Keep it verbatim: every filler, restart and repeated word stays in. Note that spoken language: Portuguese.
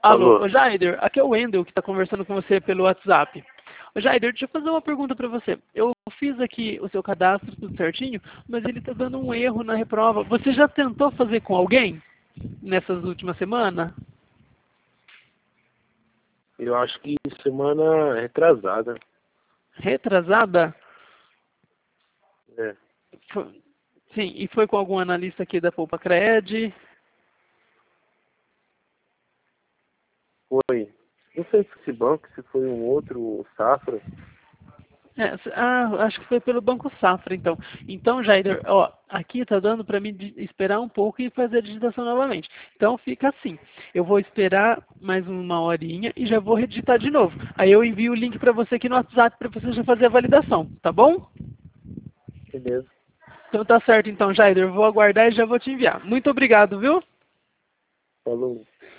Alô, Alô. ô Jaider, aqui é o Wendel que está conversando com você pelo WhatsApp. Ô Jaider, deixa eu fazer uma pergunta para você. Eu fiz aqui o seu cadastro tudo certinho, mas ele está dando um erro na reprova. Você já tentou fazer com alguém nessas últimas semanas? Eu acho que semana retrasada. Retrasada? É. Foi- Sim, e foi com algum analista aqui da Poupa Cred? Foi. Não sei se esse banco, se foi um outro, o Safra. É, s- ah, acho que foi pelo Banco Safra, então. Então, Jaider, ó, aqui está dando para mim di- esperar um pouco e fazer a digitação novamente. Então, fica assim. Eu vou esperar mais uma horinha e já vou redigitar de novo. Aí eu envio o link para você aqui no WhatsApp para você já fazer a validação, tá bom? Beleza. Então tá certo, então, Jaider. Eu vou aguardar e já vou te enviar. Muito obrigado, viu? Falou.